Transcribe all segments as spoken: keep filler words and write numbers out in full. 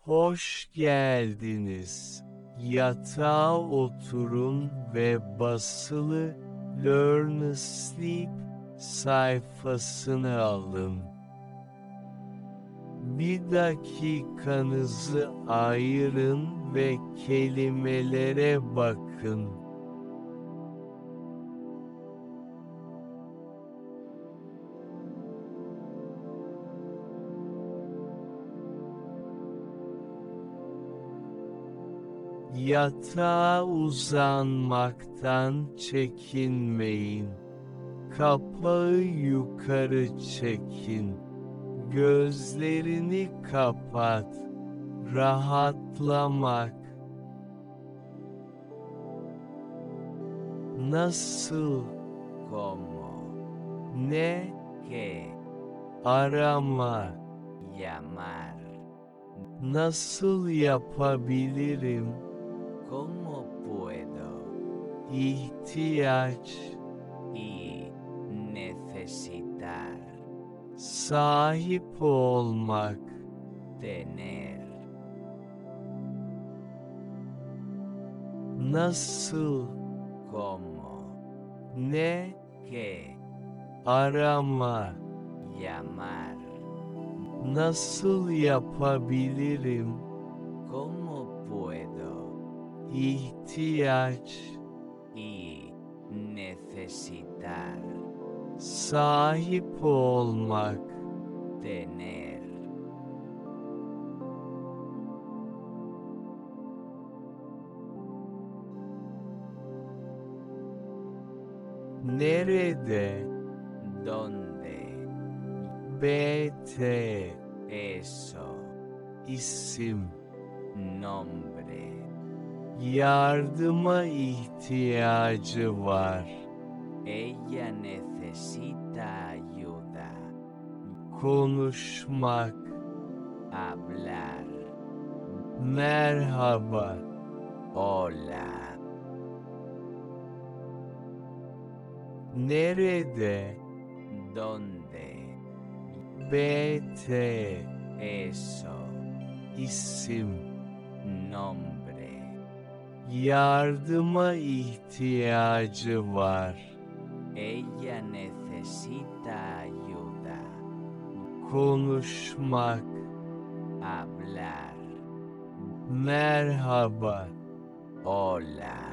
Hoş geldiniz. Yatağa oturun ve basılı Learn Sleep sayfasını alın. Bir dakikanızı ayırın ve kelimelere bakın. Yatağa uzanmaktan çekinmeyin. Kapağı yukarı çekin. Gözlerini kapat. Rahatlamak. Nasıl? ¿Cómo? Ne? ¿Qué? Arama. Llamar. Nasıl yapabilirim? ¿Cómo puedo? İhtiyaç. Y necesitar. Sahip olmak. Tener. Nasıl? ¿Cómo? Ne? ¿Qué? Arama. Llamar. Nasıl yapabilirim? ¿Cómo puedo? İhtiyaç. Y necesitar. Sahip olmak. Tener. Nerede? ¿Dónde? B T. Eso. İsim. Nombre. Yardıma ihtiyacı var. Ella necesita ayuda. Konuşmak. Hablar. Merhaba. Hola. Nerede? ¿Dónde? B T. Eso. İsim. Nombre. Yardıma ihtiyacı var. Ella necesita ayuda. Konuşmak. Hablar. Merhaba. Hola.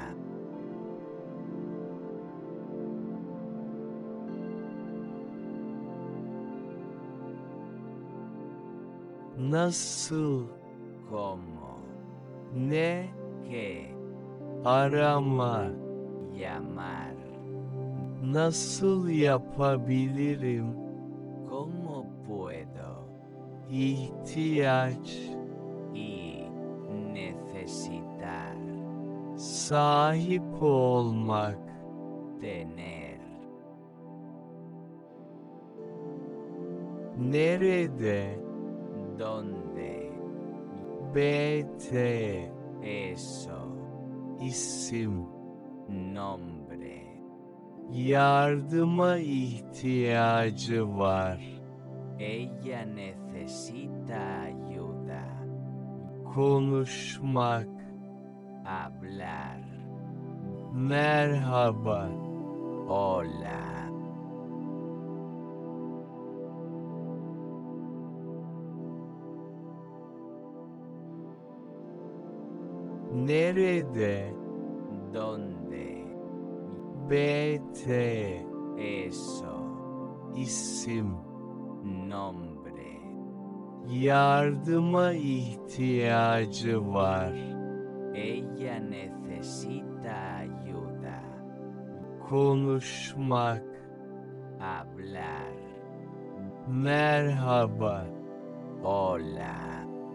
Nasıl? ¿Cómo? Ne? ¿Qué? Arama. Llamar. Nasıl yapabilirim? ¿Cómo puedo? İhtiyaç. Y necesitar. Sahip olmak. Tener. Nerede? ¿Dónde? B T. Eso. İsim. Nombre. Yardıma ihtiyacı var. Ella necesita ayuda. Konuşmak. Hablar. Merhaba. Hola. Nerede? ¿Dónde? B T. Eso. İsim. Nombre. Yardıma ihtiyacı var. Ella necesita ayuda. Konuşmak. Hablar. Merhaba. Hola.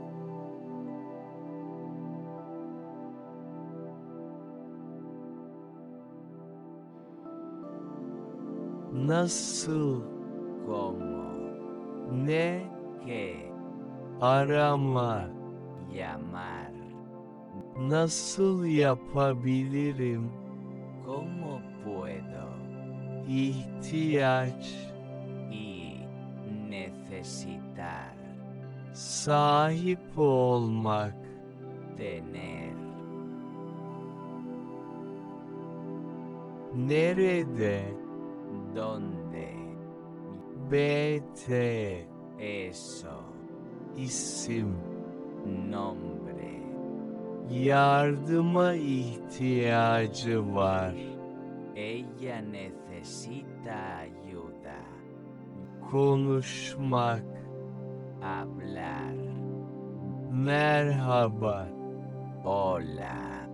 Nasıl? ¿Cómo? Ne? ¿Qué? Arama. Llamar. Nasıl yapabilirim? ¿Cómo puedo? İhtiyaç. Y necesitar. Sahip olmak. tener, Nerede? donde, B T. eso, İsim. nombre, Yardıma ihtiyacı var. ella necesita ayuda, Konuşmak. hablar, Merhaba. hola,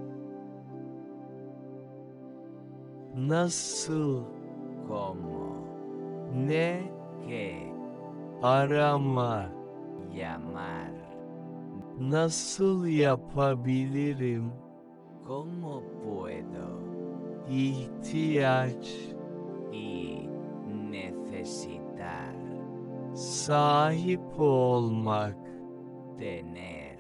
Nasıl? cómo, Ne? qué, Arama. llamar, Nasıl yapabilirim? cómo puedo, İhtiyaç. y necesitar, Sahip olmak. tener,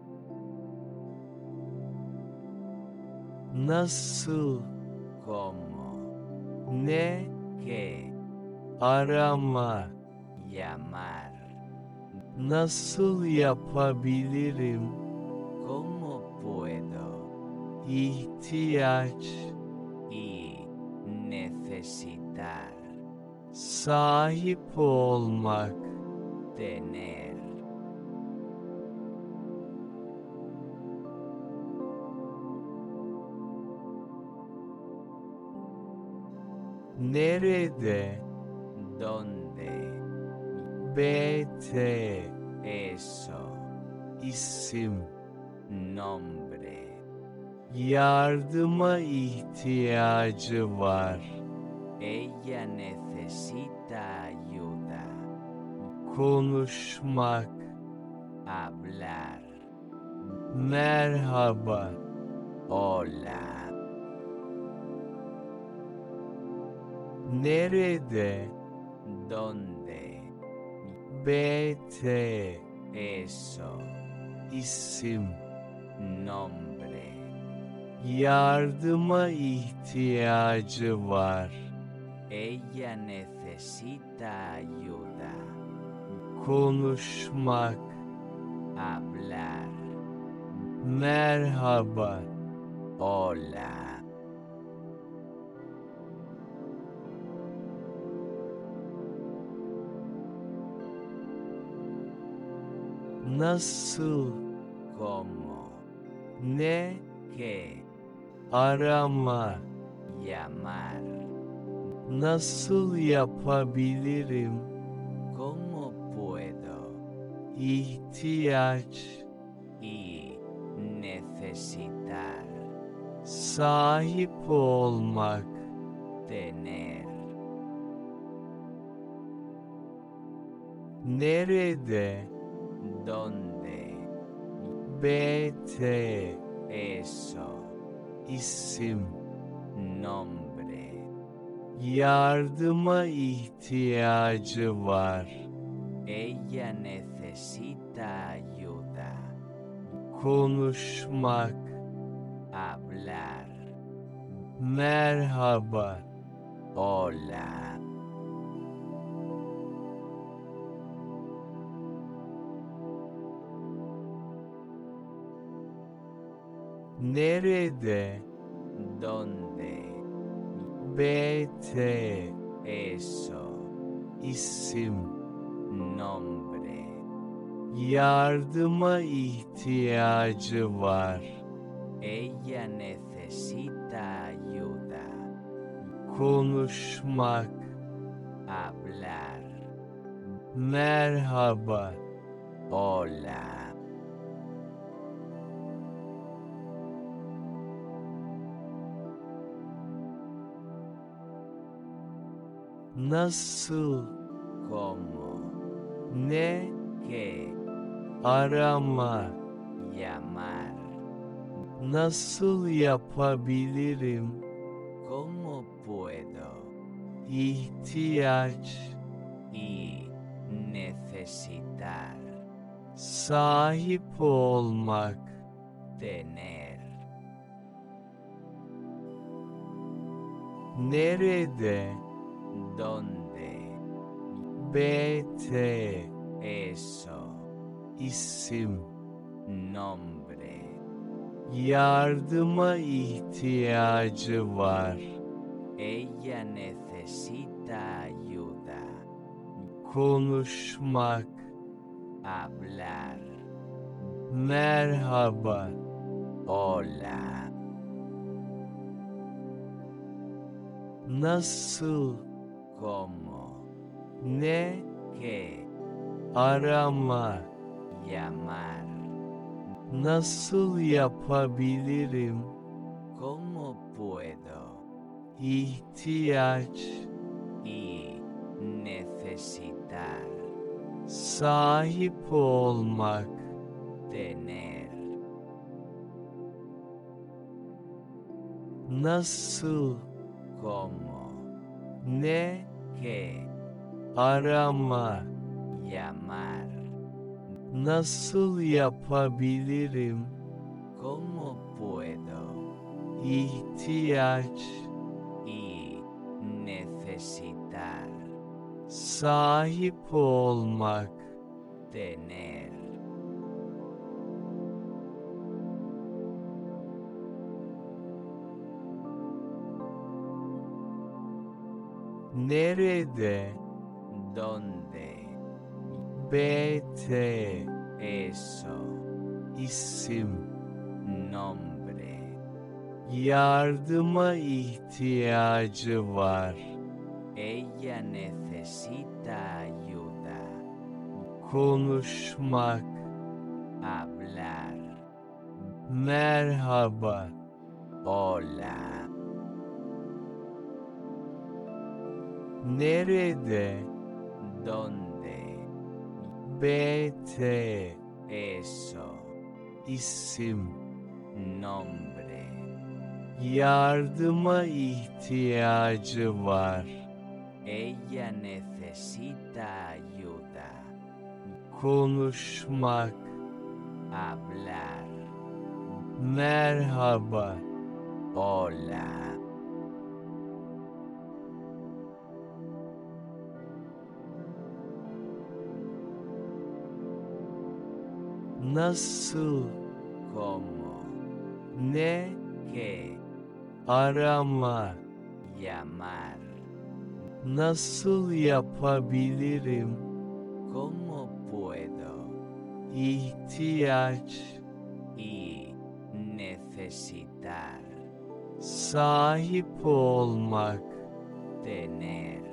Nasıl? cómo, Ne? qué, Arama. llamar, Nasıl yapabilirim? cómo puedo, İhtiyaç. y necesitar, Sahip olmak. tener, Nerede? donde, B T. eso, İsim. nombre, Yardıma ihtiyacı var. ella necesita ayuda, Konuşmak. hablar, Merhaba. hola, Nerede? donde, B T. eso, İsim. nombre, Yardıma ihtiyacı var. ella necesita ayuda, Konuşmak. hablar, Merhaba. hola, Nasıl? cómo, Ne? qué, Arama. llamar, Nasıl yapabilirim? cómo puedo, İhtiyaç. y necesitar, Sahip olmak. tener, Nerede? donde, B T. eso, İsim. nombre, Yardıma ihtiyacı var. ella necesita ayuda, Konuşmak. hablar, Merhaba. hola, Nerede? donde, B T. eso, İsim. nombre, Yardıma ihtiyacı var. ella necesita ayuda, Konuşmak. hablar, Merhaba. hola, Nasıl? cómo, Ne? qué, Arama. llamar, Nasıl yapabilirim? cómo puedo, İhtiyaç. y necesitar, Sahip olmak. tener, Nerede? donde, B T. eso, isim, nombre, yardıma ihtiyacı var, ella necesita ayuda, konuşmak, hablar, merhaba, hola, nasıl, cómo, ne, qué, arama, llamar, nasıl yapabilirim, cómo puedo, ihtiyaç, y necesitar, sahip olmak, tener, nasıl, cómo, ne, qué, arama, llamar, nasıl yapabilirim, cómo puedo, ihtiyaç, y necesitar, sahip olmak, tener, nerede, dónde, bt, eso, isim, nombre, yardıma ihtiyacı var, ella necesita ayuda, konuşmak, hablar, merhaba, hola, nerede, dónde, bt, eso, isim, nombre, yardıma ihtiyacı var, ella necesita ayuda, konuşmak, hablar, merhaba, hola, nasıl, cómo, ne, qué, arama, llamar, nasıl yapabilirim, cómo puedo, ihtiyaç, y necesitar, sahip olmak, tener,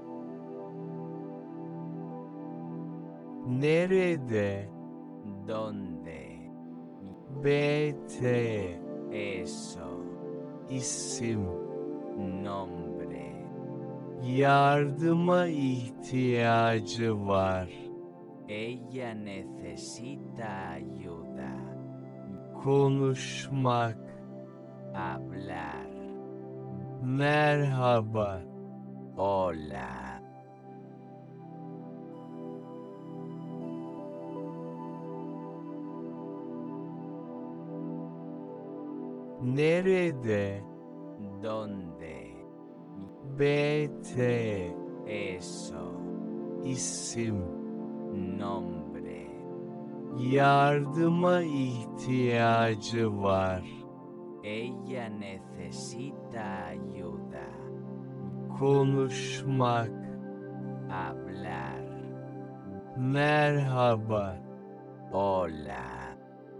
nerede, dónde, bt, eso, isim, nombre, yardıma ihtiyacı var, ella necesita ayuda, konuşmak, hablar, merhaba, hola, nerede, dónde, bt, eso, isim, nombre, yardıma ihtiyacı var, ella necesita ayuda, konuşmak, hablar, merhaba, hola,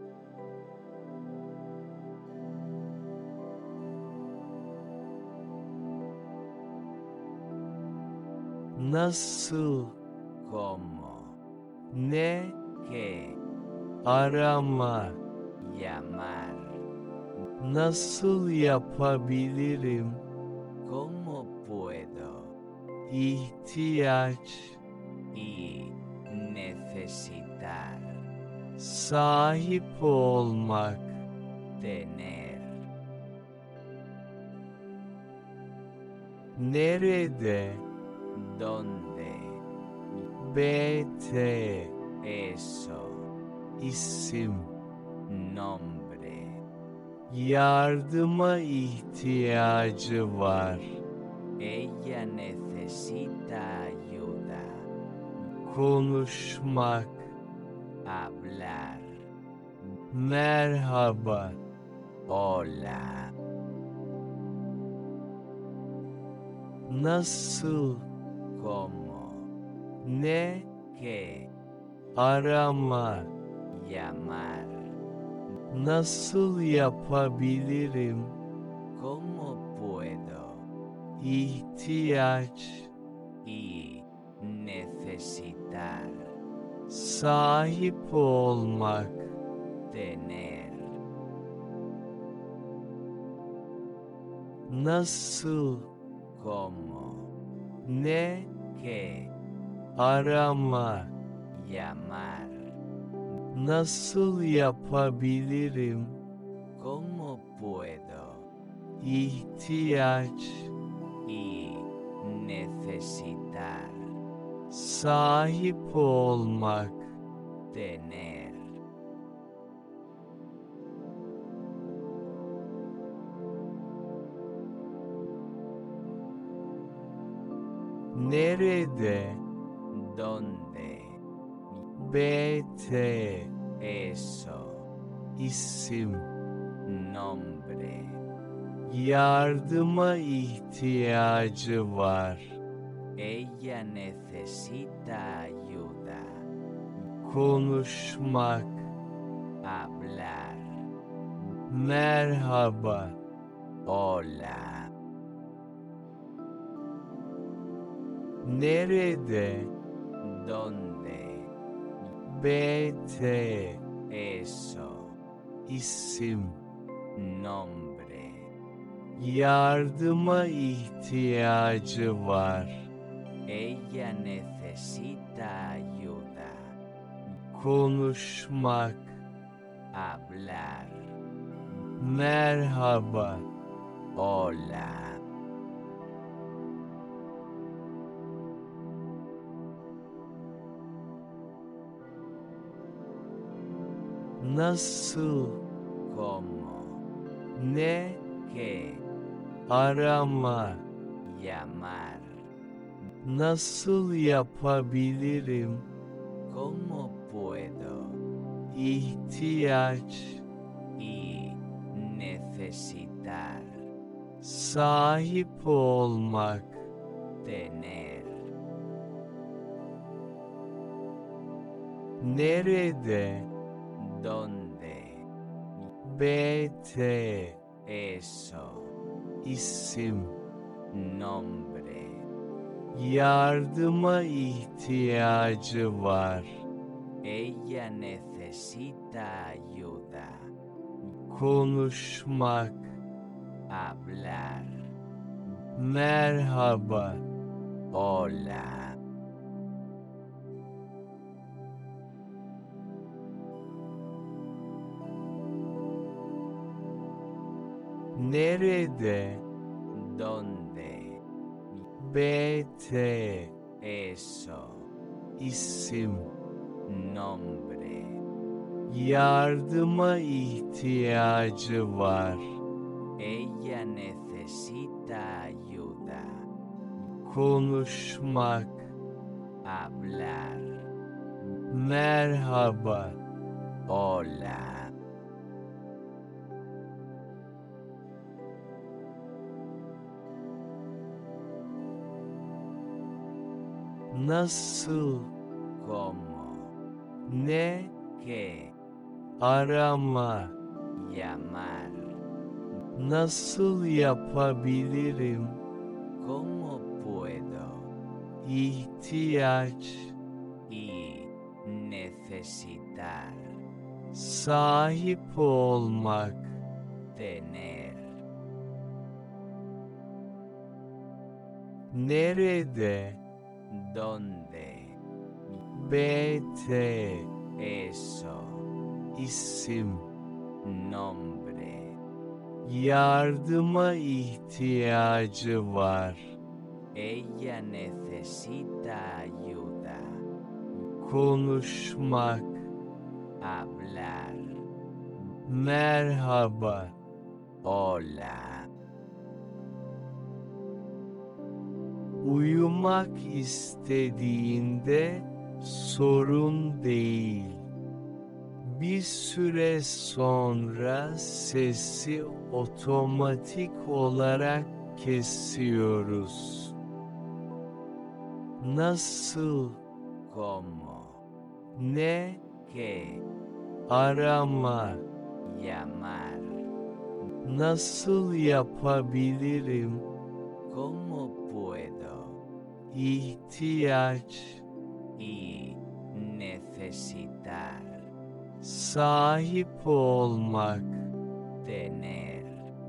nasıl, cómo, ne, qué, arama, llamar, nasıl yapabilirim, cómo puedo, ihtiyaç, y necesitar, sahip olmak, tener, nerede, dónde, bt, eso, isim, nombre, yardıma ihtiyacı var, ella necesita ayuda, konuşmak, hablar, merhaba, hola, nasıl, cómo, ne, qué, arama, llamar, nasıl yapabilirim, cómo puedo, ihtiyaç, y necesitar, sahip olmak, tener, nasıl, cómo, ne, qué, arama, llamar, nasıl yapabilirim, cómo puedo, ihtiyaç, y necesitar, sahip olmak, tener, nerede, dónde, bt, eso, isim, nombre, yardıma ihtiyacı var, ella necesita ayuda, konuşmak, hablar, merhaba, hola, nerede, dónde, bt, eso, isim, nombre, yardıma ihtiyacı var, ella necesita ayuda, konuşmak, hablar, merhaba, hola, nasıl, cómo, ne, qué, arama, llamar, nasıl yapabilirim, cómo puedo, ihtiyaç, y necesitar, sahip olmak, tener, nerede, dónde, bt, eso, isim, nombre, yardıma ihtiyacı var, ella necesita ayuda, konuşmak, hablar, merhaba, hola, nerede, dónde, bt, eso, isim, nombre, yardıma ihtiyacı var, ella necesita ayuda, konuşmak, hablar, merhaba, hola, nasıl, cómo, ne, qué, arama, llamar, nasıl yapabilirim, cómo puedo, ihtiyaç, y necesitar, sahip olmak, tener, nerede, dónde, bt, eso, isim, nombre, yardıma ihtiyacı var, ella necesita ayuda, konuşmak, hablar, merhaba, hola, uyumak istediğinde sorun değil, Bir süre sonra sesi otomatik olarak kesiyoruz. Nasıl? ¿Cómo? Ne? ¿Qué? Arama. Llamar. Nasıl yapabilirim? ¿Cómo puedo? İhtiyaç. Y necesitar. Sahip olmak. Tener.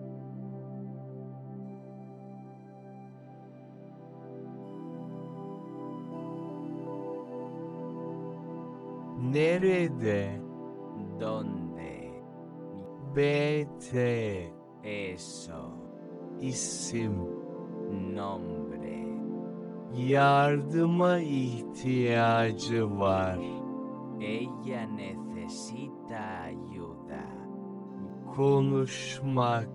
Nerede? ¿Dónde? B T. Eso. İsim. Nombre. Yardıma ihtiyacı var. Ella necesita ayuda. Konuşmak.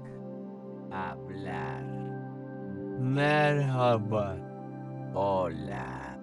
Hablar. Merhaba. Hola.